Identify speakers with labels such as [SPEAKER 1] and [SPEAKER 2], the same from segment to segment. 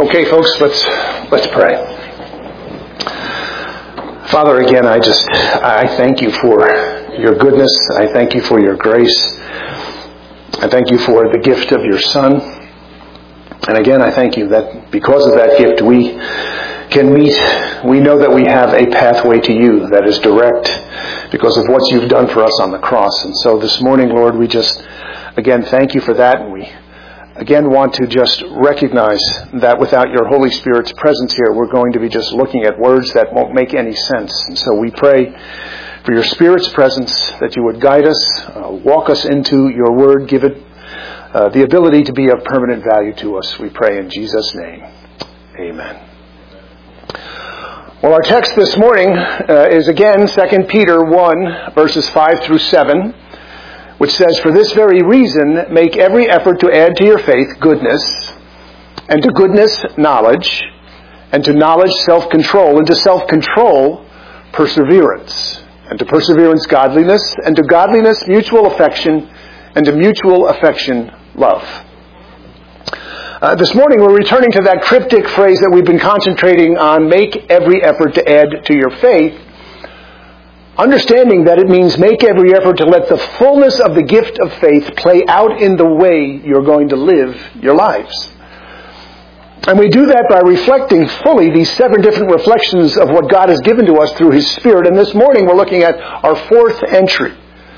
[SPEAKER 1] Okay, folks, let's pray. Father, again, I thank you for your goodness. I thank you for your grace. I thank you for the gift of your Son. And again, I thank you that because of that gift we can meet. We know that we have a pathway to you that is direct because of what you've done for us on the cross. And so this morning, Lord, we just, again, thank you for that. And we again want to just recognize that without your Holy Spirit's presence here, we're going to be just looking at words that won't make any sense. And so we pray for your Spirit's presence, that you would guide us, walk us into your word, give it the ability to be of permanent value to us. We pray in Jesus' name. Amen. Well, our text this morning is again 2 Peter 1, verses 5 through 7. Which says, "For this very reason, make every effort to add to your faith goodness, and to goodness knowledge, and to knowledge self-control, and to self-control perseverance, and to perseverance godliness, and to godliness mutual affection, and to mutual affection love." This morning we're returning to that cryptic phrase that we've been concentrating on, make every effort to add to your faith, understanding that it means make every effort to let the fullness of the gift of faith play out in the way you're going to live your lives. And we do that by reflecting fully these 7 different reflections of what God has given to us through His Spirit. And this morning we're looking at our 4th entry.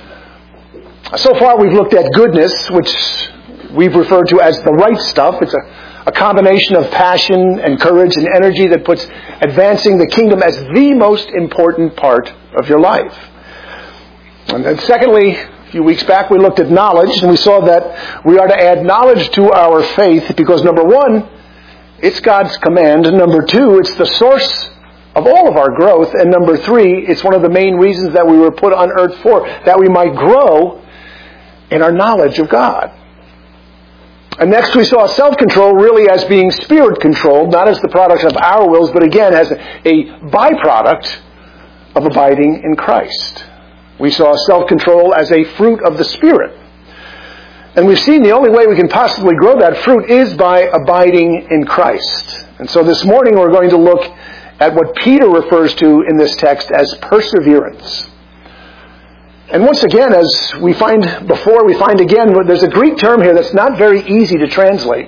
[SPEAKER 1] So far we've looked at goodness, which we've referred to as the right stuff. It's a combination of passion and courage and energy that puts advancing the kingdom as the most important part of your life. And then secondly, a few weeks back we looked at knowledge, and we saw that we are to add knowledge to our faith because number 1, it's God's command, and number 2, it's the source of all of our growth, and number 3, it's one of the main reasons that we were put on earth for, that we might grow in our knowledge of God. And next we saw self-control really as being Spirit-controlled, not as the product of our wills, but again as a byproduct of abiding in Christ. We saw self-control as a fruit of the Spirit. And we've seen the only way we can possibly grow that fruit is by abiding in Christ. And so this morning we're going to look at what Peter refers to in this text as perseverance. And once again, as we find before, we find again, there's a Greek term here that's not very easy to translate.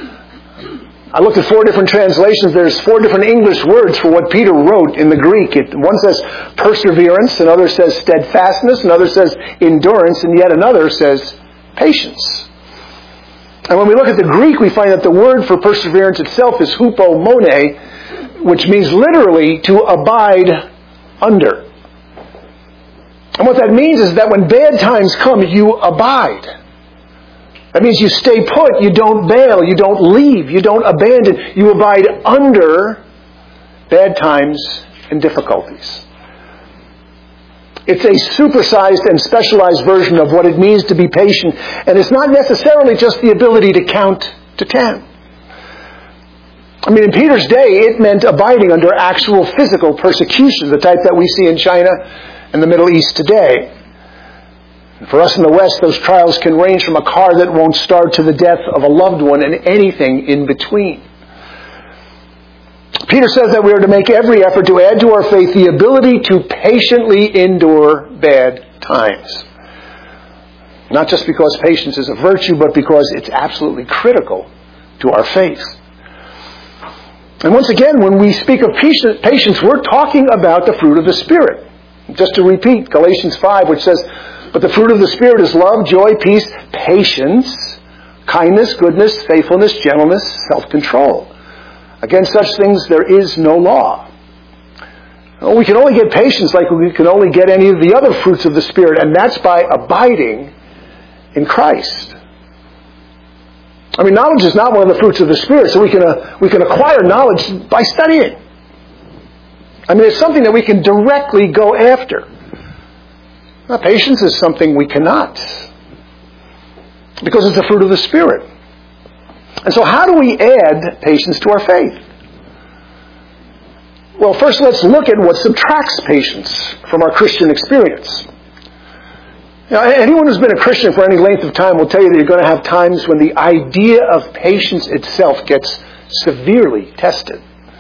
[SPEAKER 1] I looked at 4 different translations. There's 4 different English words for what Peter wrote in the Greek. One says perseverance, another says steadfastness, another says endurance, and yet another says patience. And when we look at the Greek, we find that the word for perseverance itself is hupomone, which means literally to abide under. And what that means is that when bad times come, you abide. That means you stay put, you don't bail, you don't leave, you don't abandon. You abide under bad times and difficulties. It's a supersized and specialized version of what it means to be patient. And it's not necessarily just the ability to count to 10. I mean, in Peter's day, it meant abiding under actual physical persecution, the type that we see in China in the Middle East today. And for us in the West, those trials can range from a car that won't start to the death of a loved one and anything in between. Peter says that we are to make every effort to add to our faith the ability to patiently endure bad times. Not just because patience is a virtue, but because it's absolutely critical to our faith. And once again, when we speak of patience, we're talking about the fruit of the Spirit. Just to repeat, Galatians 5, which says, "But the fruit of the Spirit is love, joy, peace, patience, kindness, goodness, faithfulness, gentleness, self-control. Against such things there is no law." Well, we can only get patience like we can only get any of the other fruits of the Spirit, and that's by abiding in Christ. I mean, knowledge is not one of the fruits of the Spirit, so we can acquire knowledge by studying. I mean, it's something that we can directly go after. Now, patience is something we cannot, because it's the fruit of the Spirit. And so how do we add patience to our faith? Well, first let's look at what subtracts patience from our Christian experience. Now, anyone who's been a Christian for any length of time will tell you that you're going to have times when the idea of patience itself gets severely tested.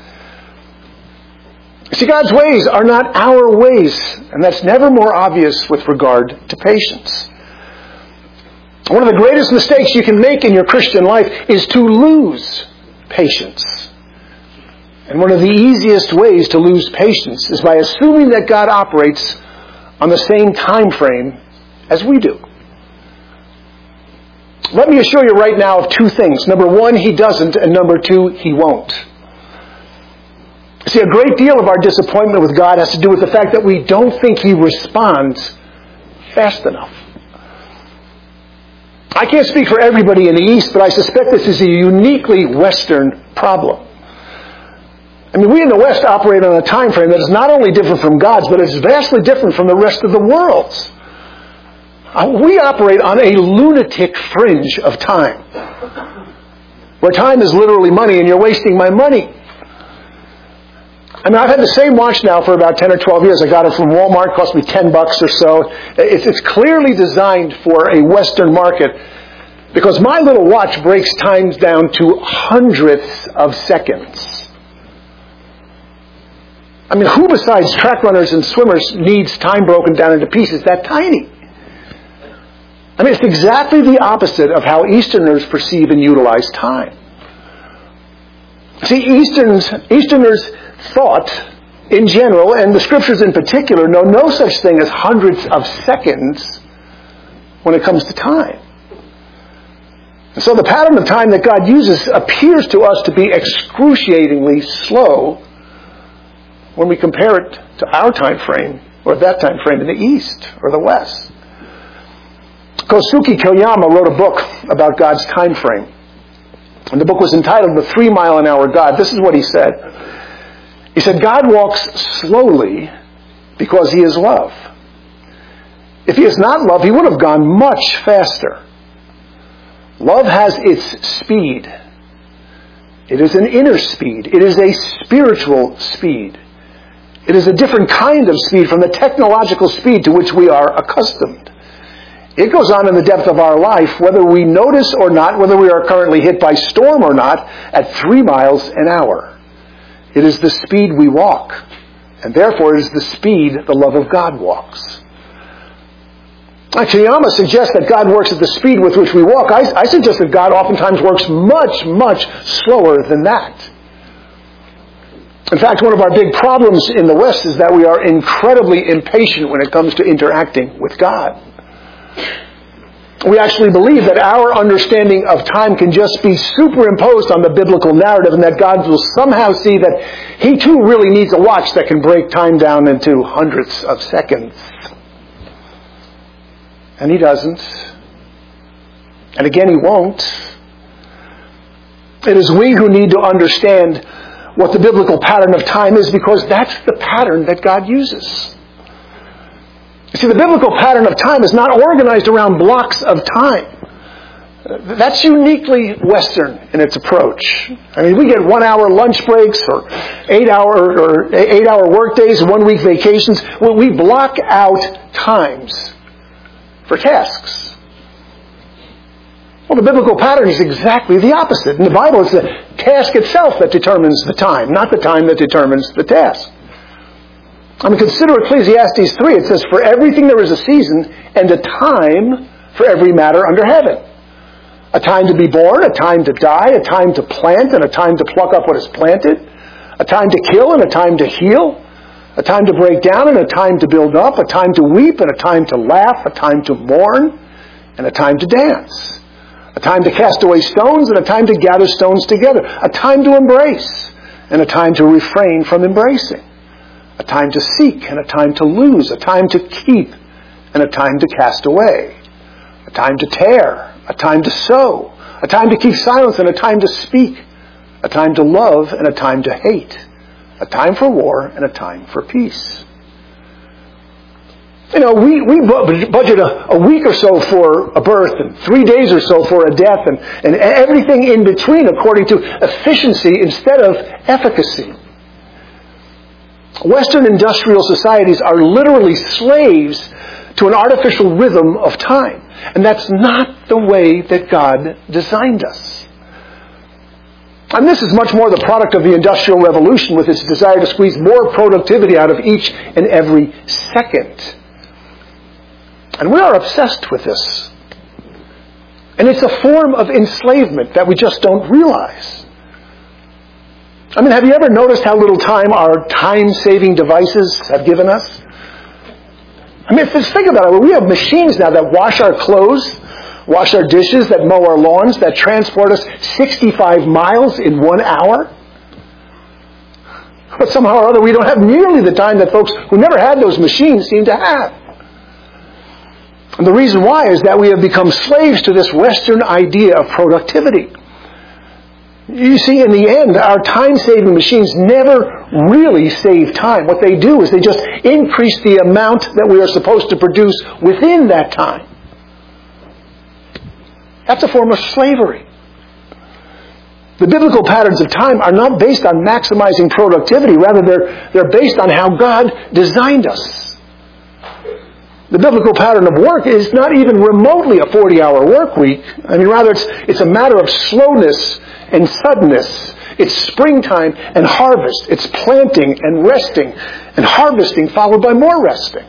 [SPEAKER 1] See, God's ways are not our ways, and that's never more obvious with regard to patience. One of the greatest mistakes you can make in your Christian life is to lose patience. And one of the easiest ways to lose patience is by assuming that God operates on the same time frame as we do. Let me assure you right now of two things. Number one, He doesn't, and number two, He won't. See, a great deal of our disappointment with God has to do with the fact that we don't think He responds fast enough. I can't speak for everybody in the East, but I suspect this is a uniquely Western problem. I mean, we in the West operate on a time frame that is not only different from God's, but is vastly different from the rest of the world's. We operate on a lunatic fringe of time, where time is literally money and you're wasting my money. I mean, I've had the same watch now for about 10 or 12 years. I got it from Walmart. It cost me $10 or so. It's clearly designed for a Western market because my little watch breaks times down to hundredths of seconds. I mean, who besides track runners and swimmers needs time broken down into pieces that tiny? I mean, it's exactly the opposite of how Easterners perceive and utilize time. See, Easterners thought, in general, and the Scriptures in particular, know no such thing as hundreds of seconds when it comes to time. And so the pattern of time that God uses appears to us to be excruciatingly slow when we compare it to our time frame, or that time frame in the East or the West. Kosuke Koyama wrote a book about God's time frame. And the book was entitled The 3 Mile an Hour God. This is what he said. He said, God walks slowly because He is love. If He is not love, He would have gone much faster. Love has its speed. It is an inner speed. It is a spiritual speed. It is a different kind of speed from the technological speed to which we are accustomed. It goes on in the depth of our life, whether we notice or not, whether we are currently hit by storm or not, at 3 miles an hour. It is the speed we walk, and therefore it is the speed the love of God walks. Koyama suggests that God works at the speed with which we walk. I suggest that God oftentimes works much, much slower than that. In fact, one of our big problems in the West is that we are incredibly impatient when it comes to interacting with God. We actually believe that our understanding of time can just be superimposed on the biblical narrative and that God will somehow see that He too really needs a watch that can break time down into hundreds of seconds. And He doesn't. And again, He won't. It is we who need to understand what the biblical pattern of time is, because that's the pattern that God uses. You see, the biblical pattern of time is not organized around blocks of time. That's uniquely Western in its approach. I mean, we get 1 hour lunch breaks or 8 hour work days, 1 week vacations. We block out times for tasks. Well, the biblical pattern is exactly the opposite. In the Bible, it's the task itself that determines the time, not the time that determines the task. I mean, consider Ecclesiastes 3. It says, for everything there is a season and a time for every matter under heaven. A time to be born, a time to die, a time to plant and a time to pluck up what is planted, a time to kill and a time to heal, a time to break down and a time to build up, a time to weep and a time to laugh, a time to mourn and a time to dance, a time to cast away stones and a time to gather stones together, a time to embrace and a time to refrain from embracing, a time to seek and a time to lose, a time to keep and a time to cast away, a time to tear, a time to sow, a time to keep silence and a time to speak, a time to love and a time to hate, a time for war and a time for peace. You know, we budget a week or so for a birth and 3 days or so for a death and everything in between according to efficiency instead of efficacy. Western industrial societies are literally slaves to an artificial rhythm of time. And that's not the way that God designed us. And this is much more the product of the Industrial Revolution with its desire to squeeze more productivity out of each and every second. And we are obsessed with this. And it's a form of enslavement that we just don't realize. I mean, have you ever noticed how little time our time-saving devices have given us? I mean, just think about it. We have machines now that wash our clothes, wash our dishes, that mow our lawns, that transport us 65 miles in 1 hour. But somehow or other, we don't have nearly the time that folks who never had those machines seem to have. And the reason why is that we have become slaves to this Western idea of productivity. You see, in the end, our time-saving machines never really save time. What they do is they just increase the amount that we are supposed to produce within that time. That's a form of slavery. The biblical patterns of time are not based on maximizing productivity. Rather, they're based on how God designed us. The biblical pattern of work is not even remotely a 40-hour work week. I mean, rather, it's a matter of slowness and suddenness. It's springtime and harvest. It's planting and resting and harvesting followed by more resting.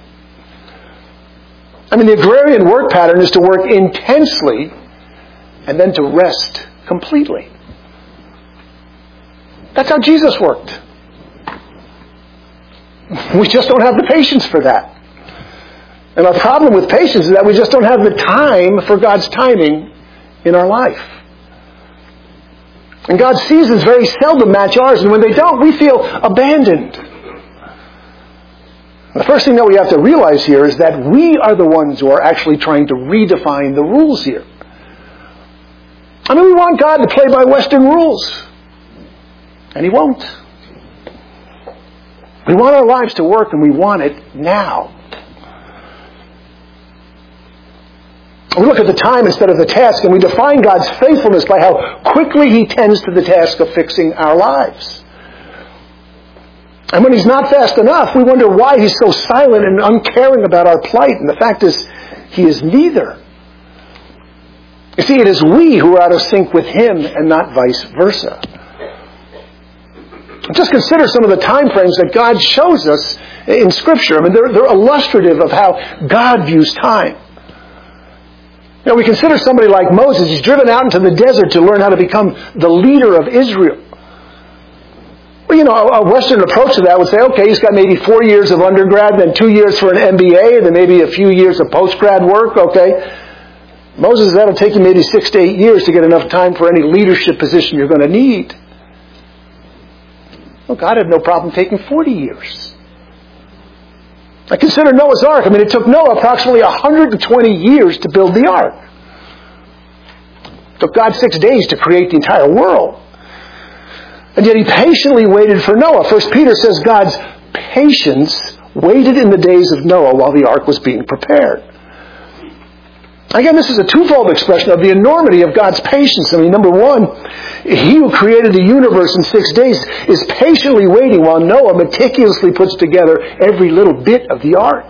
[SPEAKER 1] I mean, the agrarian work pattern is to work intensely and then to rest completely. That's how Jesus worked. We just don't have the patience for that. And our problem with patience is that we just don't have the time for God's timing in our life. And God's seasons very seldom match ours, and when they don't, we feel abandoned. The first thing that we have to realize here is that we are the ones who are actually trying to redefine the rules here. I mean, we want God to play by Western rules. And He won't. We want our lives to work, and we want it now. We look at the time instead of the task, and we define God's faithfulness by how quickly He tends to the task of fixing our lives. And when He's not fast enough, we wonder why He's so silent and uncaring about our plight. And the fact is, He is neither. You see, it is we who are out of sync with Him and not vice versa. Just consider some of the time frames that God shows us in Scripture. I mean, they're illustrative of how God views time. You know, we consider somebody like Moses. He's driven out into the desert to learn how to become the leader of Israel. Well, you know, a Western approach to that would say, okay, he's got maybe 4 years of undergrad, then 2 years for an MBA, and then maybe a few years of post-grad work, okay. Moses, that'll take you maybe 6 to 8 years to get enough time for any leadership position you're going to need. Well, God had no problem taking 40 years. I consider Noah's Ark. I mean, it took Noah approximately 120 years to build the ark. It took God 6 days to create the entire world. And yet He patiently waited for Noah. 1 Peter says God's patience waited in the days of Noah while the ark was being prepared. Again, this is a twofold expression of the enormity of God's patience. I mean, number one, He who created the universe in 6 days is patiently waiting while Noah meticulously puts together every little bit of the ark.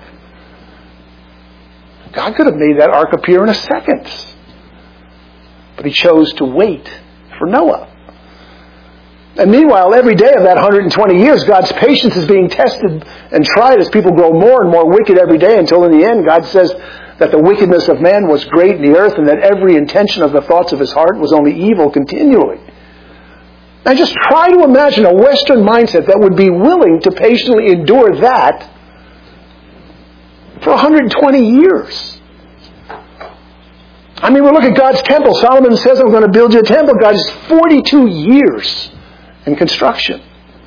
[SPEAKER 1] God could have made that ark appear in a second. But He chose to wait for Noah. And meanwhile, every day of that 120 years, God's patience is being tested and tried as people grow more and more wicked every day until in the end, God says that the wickedness of man was great in the earth and that every intention of the thoughts of his heart was only evil continually. Now just try to imagine a Western mindset that would be willing to patiently endure that for 120 years. I mean, we look at God's temple. Solomon says, I'm going to build you a temple. God is 42 years in construction.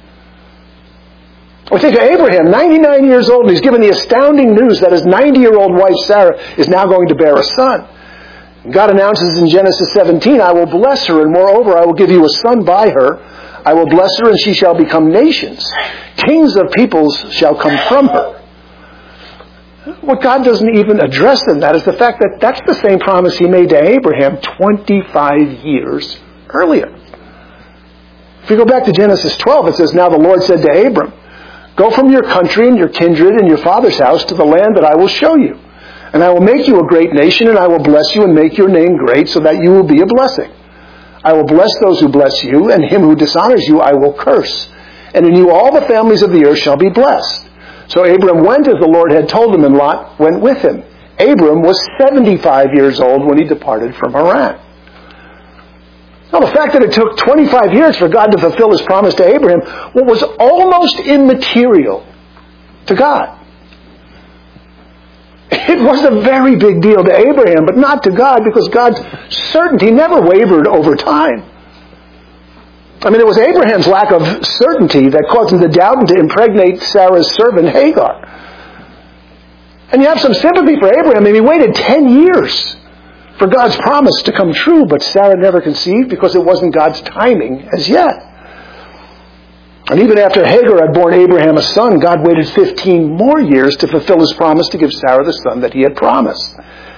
[SPEAKER 1] We think of Abraham, 99 years old, and he's given the astounding news that his 90-year-old wife Sarah is now going to bear a son. God announces in Genesis 17, I will bless her, and moreover, I will give you a son by her. I will bless her, and she shall become nations. Kings of peoples shall come from her. What God doesn't even address in that is the fact that that's the same promise He made to Abraham 25 years earlier. If you go back to Genesis 12, it says, Now the Lord said to Abram, Go from your country and your kindred and your father's house to the land that I will show you. And I will make you a great nation, and I will bless you and make your name great so that you will be a blessing. I will bless those who bless you, and him who dishonors you I will curse. And in you all the families of the earth shall be blessed. So Abram went as the Lord had told him, and Lot went with him. Abram was 75 years old when he departed from Haran. Now, the fact that it took 25 years for God to fulfill his promise to Abraham was almost immaterial to God. It was a very big deal to Abraham, but not to God, because God's certainty never wavered over time. I mean, it was Abraham's lack of certainty that caused him to doubt and to impregnate Sarah's servant Hagar. And you have some sympathy for Abraham. I mean, he waited 10 years for God's promise to come true, but Sarah never conceived because it wasn't God's timing as yet. And even after Hagar had borne Abraham a son, God waited 15 more years to fulfill his promise to give Sarah the son that he had promised.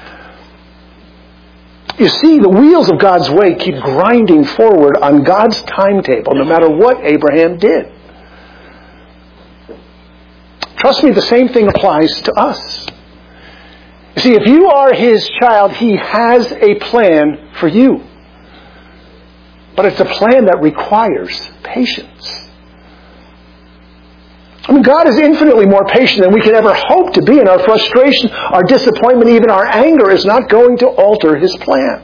[SPEAKER 1] You see, the wheels of God's way keep grinding forward on God's timetable, no matter what Abraham did. Trust me, the same thing applies to us. You see, if you are his child, he has a plan for you. But it's a plan that requires patience. I mean, God is infinitely more patient than we could ever hope to be, and our frustration, our disappointment, even our anger is not going to alter his plan.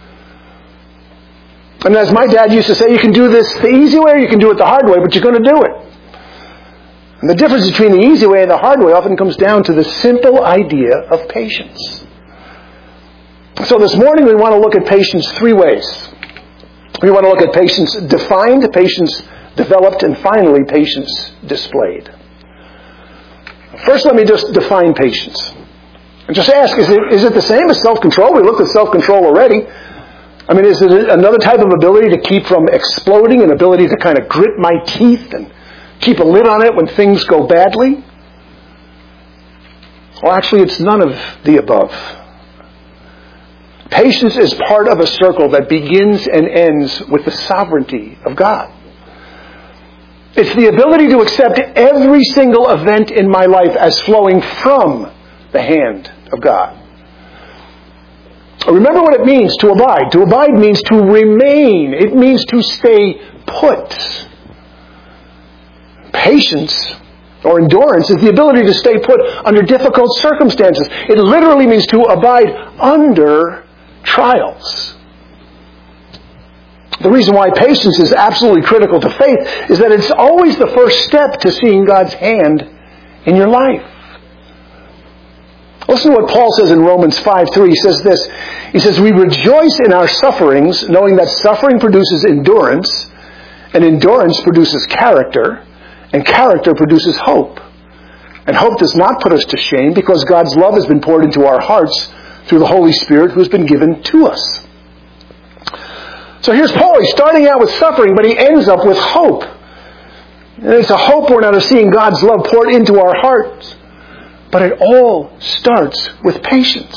[SPEAKER 1] And as my dad used to say, you can do this the easy way or you can do it the hard way, but you're going to do it. And the difference between the easy way and the hard way often comes down to the simple idea of patience. So this morning we want to look at patience three ways. We want to look at patience defined, patience developed, and finally patience displayed. First, let me just define patience. And just ask, is it the same as self-control? We looked at self-control already. I mean, is it another type of ability to keep from exploding, an ability to kind of grit my teeth and keep a lid on it when things go badly? Well, actually, it's none of the above. Patience is part of a circle that begins and ends with the sovereignty of God. It's the ability to accept every single event in my life as flowing from the hand of God. Remember what it means to abide. To abide means to remain. It means to stay put. Patience or endurance is the ability to stay put under difficult circumstances. It literally means to abide under trials. The reason why patience is absolutely critical to faith is that it's always the first step to seeing God's hand in your life. Listen to what Paul says in Romans 5:3. He says this. He says, we rejoice in our sufferings, knowing that suffering produces endurance, and endurance produces character, and character produces hope. And hope does not put us to shame, because God's love has been poured into our hearts through the Holy Spirit who has been given to us. So here's Paul. He's starting out with suffering, but he ends up with hope. And it's a hope born out of seeing God's love poured into our hearts. But it all starts with patience.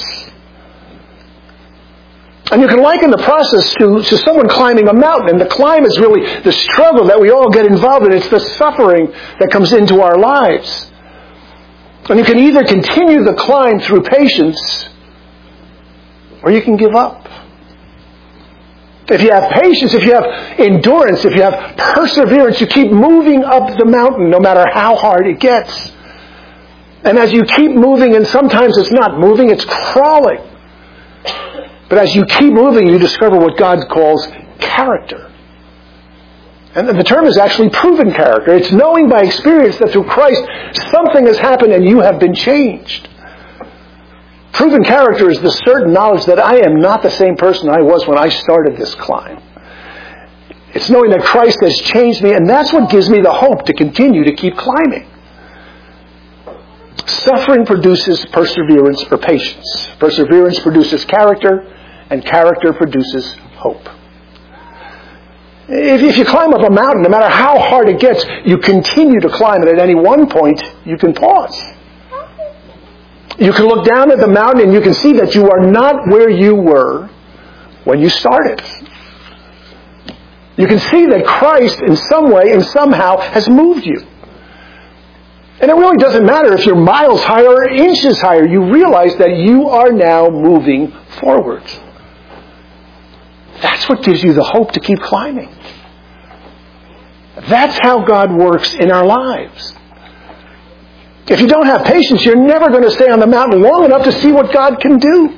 [SPEAKER 1] And you can liken the process to someone climbing a mountain. And the climb is really the struggle that we all get involved in. It's the suffering that comes into our lives. And you can either continue the climb through patience, or you can give up. If you have patience, if you have endurance, if you have perseverance, you keep moving up the mountain no matter how hard it gets. And as you keep moving, and sometimes it's not moving, it's crawling. But as you keep moving, you discover what God calls character. And the term is actually proven character. It's knowing by experience that through Christ something has happened and you have been changed. Proven character is the certain knowledge that I am not the same person I was when I started this climb. It's knowing that Christ has changed me, and that's what gives me the hope to continue to keep climbing. Suffering produces perseverance or patience. Perseverance produces character, and character produces hope. If you climb up a mountain, no matter how hard it gets, you continue to climb, and at any one point, you can pause. You can look down at the mountain and you can see that you are not where you were when you started. You can see that Christ in some way and somehow has moved you. And it really doesn't matter if you're miles higher or inches higher. You realize that you are now moving forward. That's what gives you the hope to keep climbing. That's how God works in our lives. If you don't have patience, you're never going to stay on the mountain long enough to see what God can do.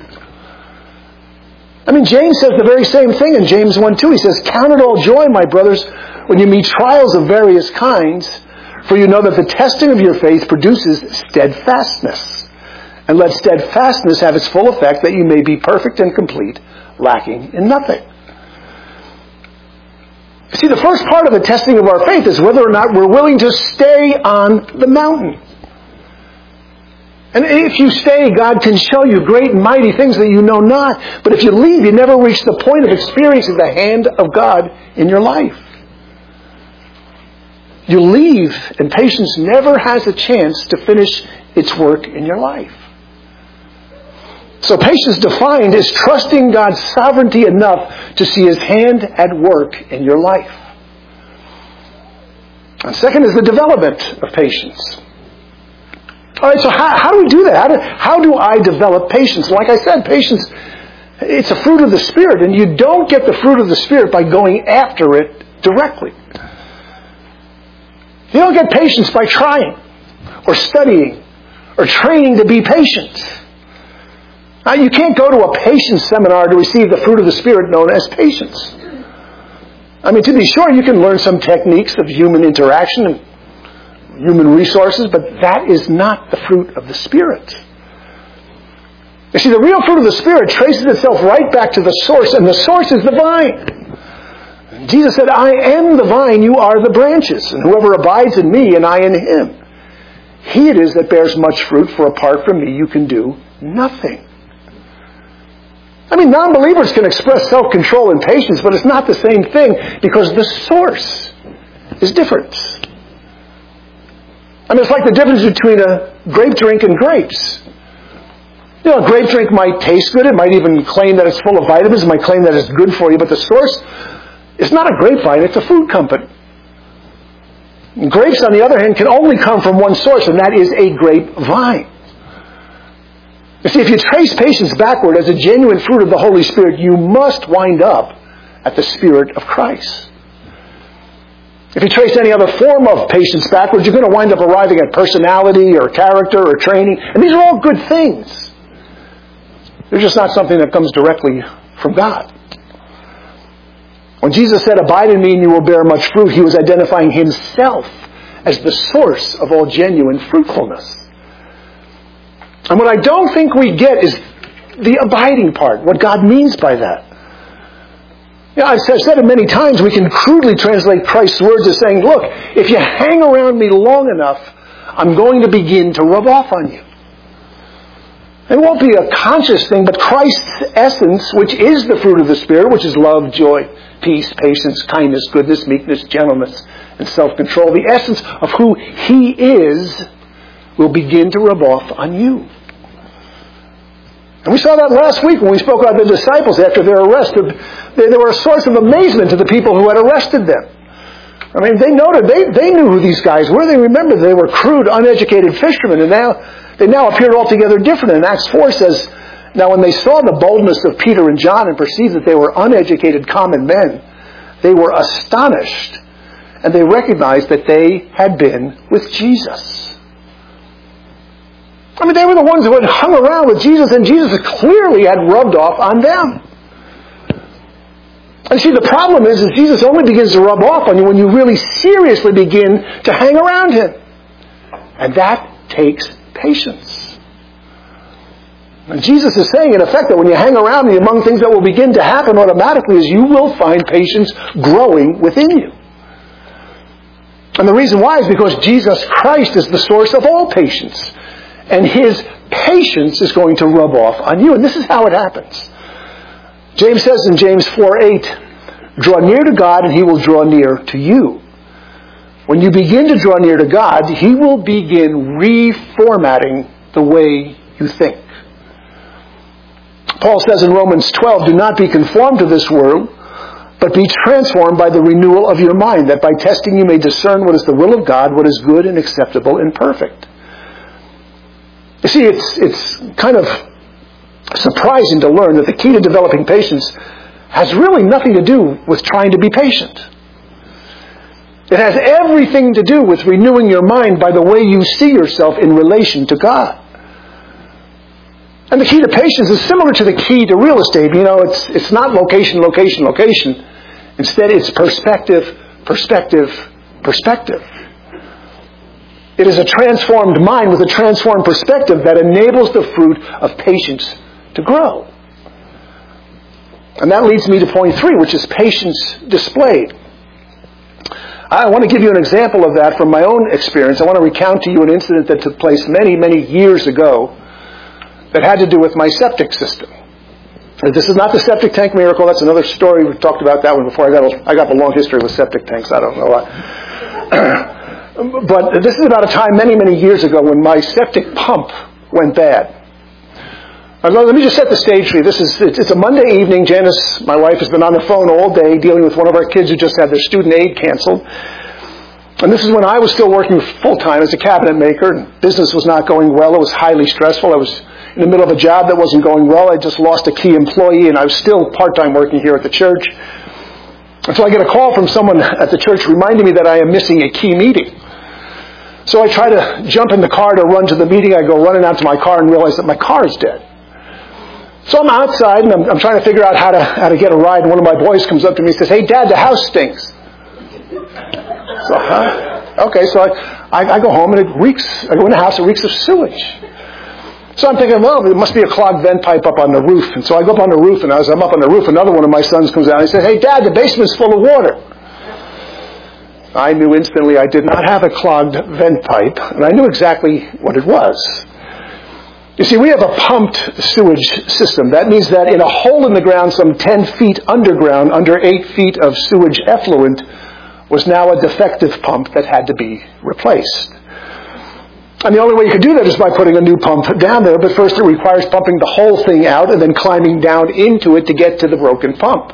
[SPEAKER 1] I mean, James says the very same thing in James 1:2. He says, "Count it all joy, my brothers, when you meet trials of various kinds, for you know that the testing of your faith produces steadfastness. And let steadfastness have its full effect, that you may be perfect and complete, lacking in nothing." See, the first part of the testing of our faith is whether or not we're willing to stay on the mountain. And if you stay, God can show you great and mighty things that you know not. But if you leave, you never reach the point of experiencing the hand of God in your life. You leave, and patience never has a chance to finish its work in your life. So patience defined is trusting God's sovereignty enough to see His hand at work in your life. And second is the development of patience. All right, so how do we do that? How do I develop patience? Like I said, patience, it's a fruit of the Spirit, and you don't get the fruit of the Spirit by going after it directly. You don't get patience by trying, or studying, or training to be patient. Now, you can't go to a patience seminar to receive the fruit of the Spirit known as patience. I mean, to be sure, you can learn some techniques of human interaction and human resources, but that is not the fruit of the Spirit. You see, the real fruit of the Spirit traces itself right back to the source, and the source is the vine. Jesus said, "I am the vine, you are the branches, and whoever abides in me and I in him, he it is that bears much fruit, for apart from me you can do nothing." I mean, non-believers can express self-control and patience, but it's not the same thing because the source is different. I mean, it's like the difference between a grape drink and grapes. You know, a grape drink might taste good. It might even claim that it's full of vitamins. It might claim that it's good for you. But the source is not a grapevine. It's a food company. And grapes, on the other hand, can only come from one source, and that is a grapevine. You see, if you trace patience backward as a genuine fruit of the Holy Spirit, you must wind up at the Spirit of Christ. If you trace any other form of patience backwards, you're going to wind up arriving at personality or character or training. And these are all good things. They're just not something that comes directly from God. When Jesus said, "Abide in me and you will bear much fruit," He was identifying Himself as the source of all genuine fruitfulness. And what I don't think we get is the abiding part, what God means by that. You know, I've said it many times, we can crudely translate Christ's words as saying, "Look, if you hang around me long enough, I'm going to begin to rub off on you." It won't be a conscious thing, but Christ's essence, which is the fruit of the Spirit, which is love, joy, peace, patience, kindness, goodness, meekness, gentleness, and self-control, the essence of who He is, will begin to rub off on you. And we saw that last week when we spoke about the disciples after their arrest. They were a source of amazement to the people who had arrested them. I mean, they knew who these guys were. They remembered they were crude, uneducated fishermen, and they now appeared altogether different. And Acts 4 says, "Now when they saw the boldness of Peter and John and perceived that they were uneducated common men, they were astonished, and they recognized that they had been with Jesus." I mean, they were the ones who had hung around with Jesus, and Jesus clearly had rubbed off on them. And see, the problem is Jesus only begins to rub off on you when you really seriously begin to hang around Him. And that takes patience. And Jesus is saying, in effect, that when you hang around me, among things that will begin to happen automatically is you will find patience growing within you. And the reason why is because Jesus Christ is the source of all patience. And His patience is going to rub off on you. And this is how it happens. James says in James 4:8, "Draw near to God and He will draw near to you." When you begin to draw near to God, He will begin reformatting the way you think. Paul says in Romans 12, "Do not be conformed to this world, but be transformed by the renewal of your mind, that by testing you may discern what is the will of God, what is good and acceptable and perfect." You see, it's kind of surprising to learn that the key to developing patience has really nothing to do with trying to be patient. It has everything to do with renewing your mind by the way you see yourself in relation to God. And the key to patience is similar to the key to real estate. You know, it's not location, location, location. Instead, it's perspective, perspective, perspective. It is a transformed mind with a transformed perspective that enables the fruit of patience to grow. And that leads me to point 3, which is patience displayed. I want to give you an example of that from my own experience. I want to recount to you an incident that took place many, many years ago that had to do with my septic system. This is not the septic tank miracle. That's another story. We've talked about that one before. I got the long history with septic tanks. I don't know why. But this is about a time many, many years ago when my septic pump went bad. Let me just set the stage for you. It's a Monday evening. Janice, my wife, has been on the phone all day dealing with one of our kids who just had their student aid canceled. And this is when I was still working full-time as a cabinet maker. Business was not going well. It was highly stressful. I was in the middle of a job that wasn't going well. I just lost a key employee, and I was still part-time working here at the church. And so I get a call from someone at the church reminding me that I am missing a key meeting. So I try to jump in the car to run to the meeting. I go running out to my car and realize that my car is dead. So I'm outside, and I'm trying to figure out how to get a ride, and one of my boys comes up to me and says, "Hey, Dad, the house stinks." So, okay, so I go home, and it reeks. I go in the house, it reeks of sewage. So I'm thinking, well, there must be a clogged vent pipe up on the roof. And so I go up on the roof, and as I'm up on the roof, another one of my sons comes out, and he says, "Hey, Dad, the basement's full of water." I knew instantly I did not have a clogged vent pipe, and I knew exactly what it was. You see, we have a pumped sewage system. That means that in a hole in the ground some 10 feet underground, under 8 feet of sewage effluent, was now a defective pump that had to be replaced. And the only way you could do that is by putting a new pump down there, but first it requires pumping the whole thing out and then climbing down into it to get to the broken pump.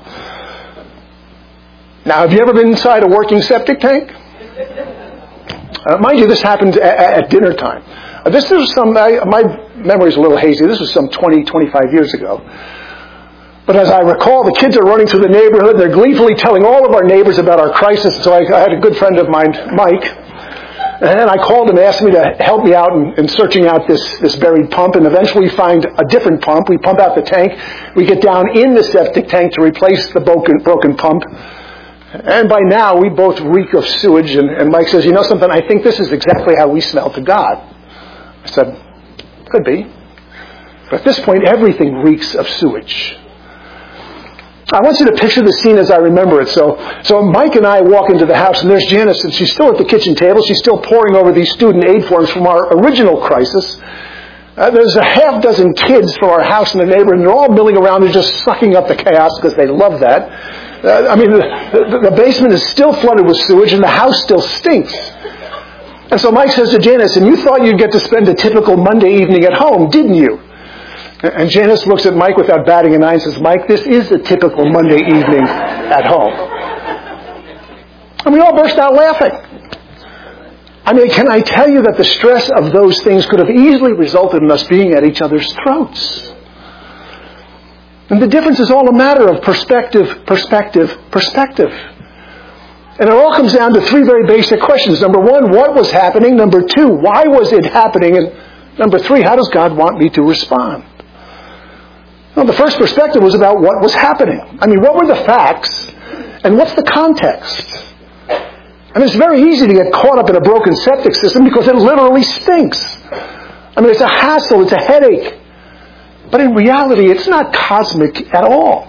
[SPEAKER 1] Now, have you ever been inside a working septic tank? Mind you, this happened at dinner time. This is my memory's a little hazy. This was some 20, 25 years ago. But as I recall, the kids are running through the neighborhood. They're gleefully telling all of our neighbors about our crisis. So I had a good friend of mine, Mike, and I called him and asked me to help me out in searching out this buried pump. And eventually we find a different pump. We pump out the tank. We get down in the septic tank to replace the broken pump. And by now, we both reek of sewage. And Mike says, "You know something? I think this is exactly how we smell to God." I said, "Could be." But at this point, everything reeks of sewage. I want you to picture the scene as I remember it. So Mike and I walk into the house, and there's Janice, and she's still at the kitchen table. She's still poring over these student aid forms from our original crisis. There's a half dozen kids from our house in the neighborhood, and they're all milling around and just sucking up the chaos because they love that. The basement is still flooded with sewage, and the house still stinks. And so Mike says to Janice, "And you thought you'd get to spend a typical Monday evening at home, didn't you?" And Janice looks at Mike without batting an eye and says, "Mike, this is a typical Monday evening at home." And we all burst out laughing. Can I tell you that the stress of those things could have easily resulted in us being at each other's throats? And the difference is all a matter of perspective, perspective, perspective. And it all comes down to 3 very basic questions. Number 1, what was happening? Number 2, why was it happening? And number 3, how does God want me to respond? Well, the first perspective was about what was happening. What were the facts? And what's the context? It's very easy to get caught up in a broken septic system because it literally stinks. It's a hassle, it's a headache. But in reality, it's not cosmic at all.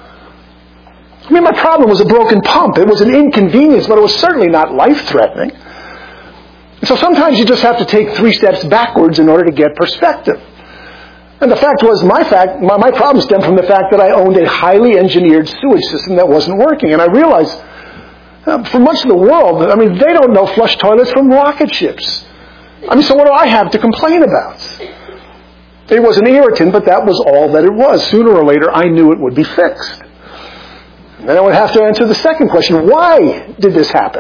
[SPEAKER 1] My problem was a broken pump. It was an inconvenience, but it was certainly not life-threatening. So sometimes you just have to take 3 steps backwards in order to get perspective. And the fact was, my problem stemmed from the fact that I owned a highly engineered sewage system that wasn't working. And I realized, for much of the world, they don't know flush toilets from rocket ships. So what do I have to complain about? It was an irritant, but that was all that it was. Sooner or later, I knew it would be fixed. And then I would have to answer the second question, why did this happen?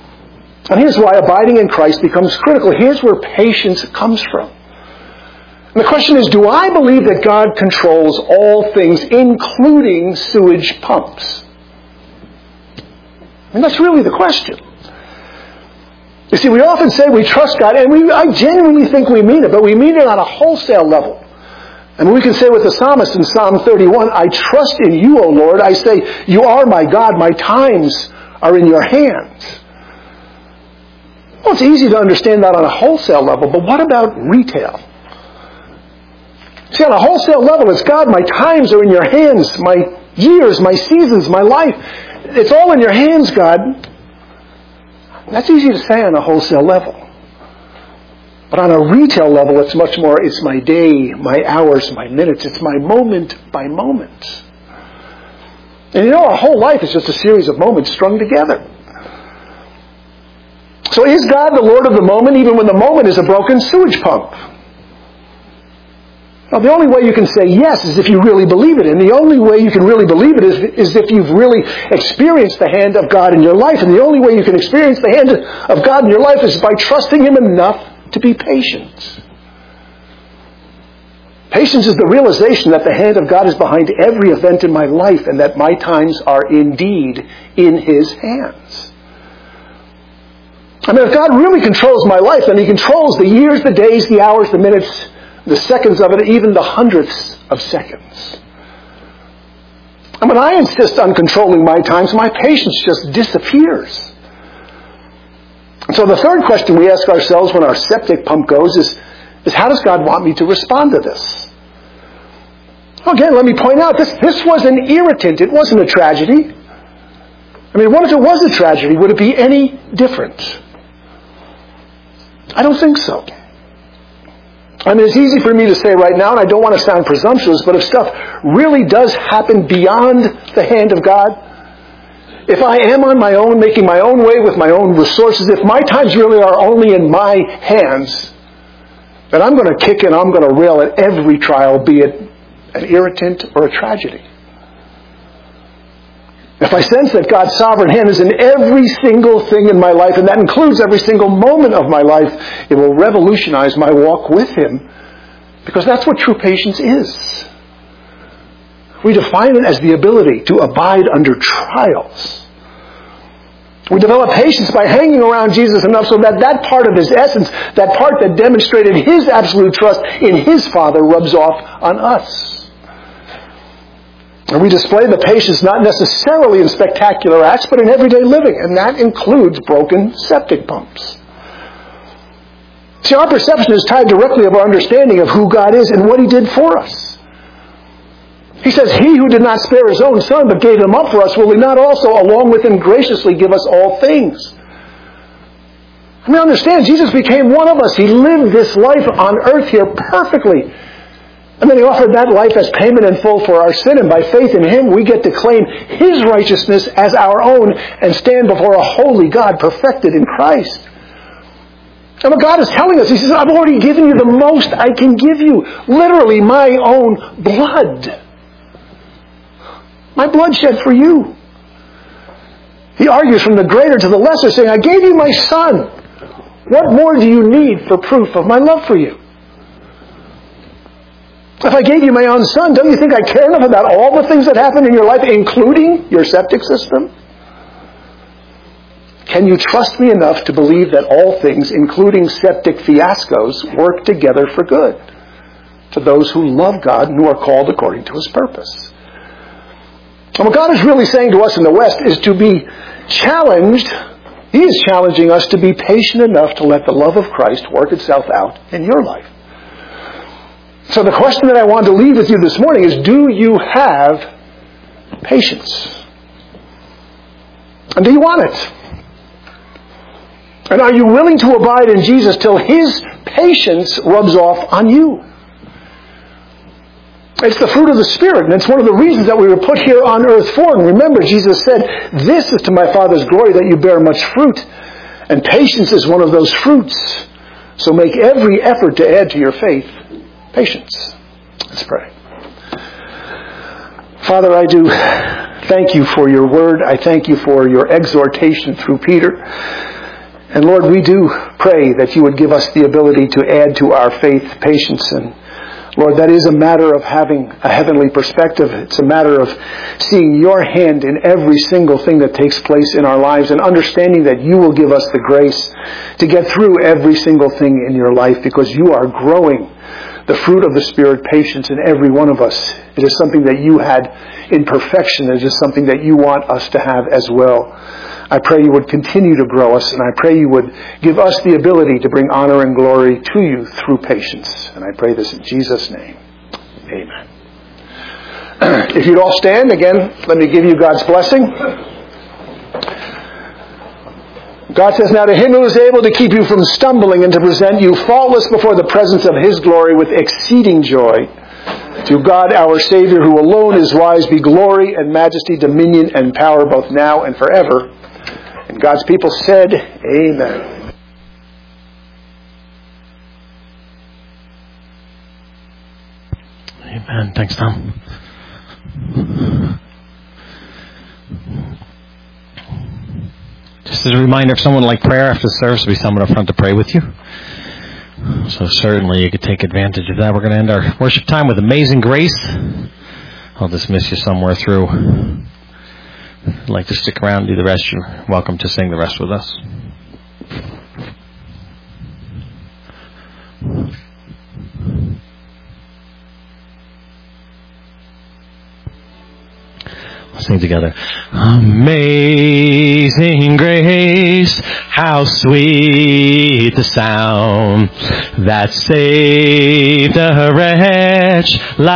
[SPEAKER 1] And here's why abiding in Christ becomes critical. Here's where patience comes from. And the question is, do I believe that God controls all things, including sewage pumps? And that's really the question. You see, we often say we trust God, and I genuinely think we mean it, but we mean it on a wholesale level. And we can say with the psalmist in Psalm 31, I trust in you, O Lord. I say, you are my God. My times are in your hands. Well, it's easy to understand that on a wholesale level, but what about retail? See, on a wholesale level, it's God, my times are in your hands. My years, my seasons, my life. It's all in your hands, God. That's easy to say on a wholesale level. But on a retail level, it's much more, it's my day, my hours, my minutes. It's my moment by moment. And our whole life is just a series of moments strung together. So is God the Lord of the moment, even when the moment is a broken sewage pump? Now, the only way you can say yes is if you really believe it. And the only way you can really believe it is if you've really experienced the hand of God in your life. And the only way you can experience the hand of God in your life is by trusting Him enough to be patient. Patience is the realization that the hand of God is behind every event in my life and that my times are indeed in His hands. I mean, if God really controls my life, then He controls the years, the days, the hours, the minutes, the seconds of it, even the hundredths of seconds. And when I insist on controlling my times, my patience just disappears. And so the third question we ask ourselves when our septic pump goes is how does God want me to respond to this? Again, let me point out, this was an irritant. It wasn't a tragedy. I mean, what if it was a tragedy? Would it be any different? I don't think so. I mean, it's easy for me to say right now, and I don't want to sound presumptuous, but if stuff really does happen beyond the hand of God, if I am on my own, making my own way with my own resources, if my times really are only in my hands, then I'm going to kick and I'm going to rail at every trial, be it an irritant or a tragedy. If I sense that God's sovereign hand is in every single thing in my life, and that includes every single moment of my life, it will revolutionize my walk with Him, because that's what true patience is. We define it as the ability to abide under trials. We develop patience by hanging around Jesus enough so that that part of His essence, that part that demonstrated His absolute trust in His Father, rubs off on us. And we display the patience not necessarily in spectacular acts, but in everyday living, and that includes broken septic pumps. See, our perception is tied directly of our understanding of who God is and what He did for us. He says, He who did not spare His own Son, but gave Him up for us, will He not also, along with Him, graciously give us all things? I mean, understand, Jesus became one of us. He lived this life on earth here perfectly. And then He offered that life as payment in full for our sin, and by faith in Him, we get to claim His righteousness as our own and stand before a holy God perfected in Christ. And what God is telling us, He says, I've already given you the most I can give you. Literally, my own blood. My blood shed for you. He argues from the greater to the lesser, saying, I gave you my Son. What more do you need for proof of my love for you? If I gave you my own Son, don't you think I care enough about all the things that happen in your life, including your septic system? Can you trust me enough to believe that all things, including septic fiascos, work together for good to those who love God and who are called according to His purpose? And what God is really saying to us in the West is to be challenged. He is challenging us to be patient enough to let the love of Christ work itself out in your life. So the question that I want to leave with you this morning is, do you have patience? And do you want it? And are you willing to abide in Jesus till His patience rubs off on you? It's the fruit of the Spirit, and it's one of the reasons that we were put here on earth for. And remember, Jesus said, this is to my Father's glory that you bear much fruit. And patience is one of those fruits. So make every effort to add to your faith patience. Let's pray. Father, I do thank you for your word. I thank you for your exhortation through Peter. And Lord, we do pray that you would give us the ability to add to our faith patience. And Lord, that is a matter of having a heavenly perspective. It's a matter of seeing your hand in every single thing that takes place in our lives and understanding that you will give us the grace to get through every single thing in your life because you are growing the fruit of the Spirit, patience in every one of us. It is something that you had in perfection. It is something that you want us to have as well. I pray you would continue to grow us, and I pray you would give us the ability to bring honor and glory to you through patience. And I pray this in Jesus' name. Amen. If you'd all stand again, let me give you God's blessing. God says, now to him who is able to keep you from stumbling and to present you faultless before the presence of his glory with exceeding joy, to God our Savior, who alone is wise, be glory and majesty, dominion and power both now and forever. And God's people said, Amen.
[SPEAKER 2] Amen. Thanks, Tom. Just as a reminder, if someone would like prayer after the service, there'll be someone up front to pray with you. So certainly you could take advantage of that. We're going to end our worship time with Amazing Grace. I'll dismiss you somewhere through. If you'd like to stick around and do the rest, you're welcome to sing the rest with us. Let's sing together. Amazing grace, how sweet the sound that saved a wretch like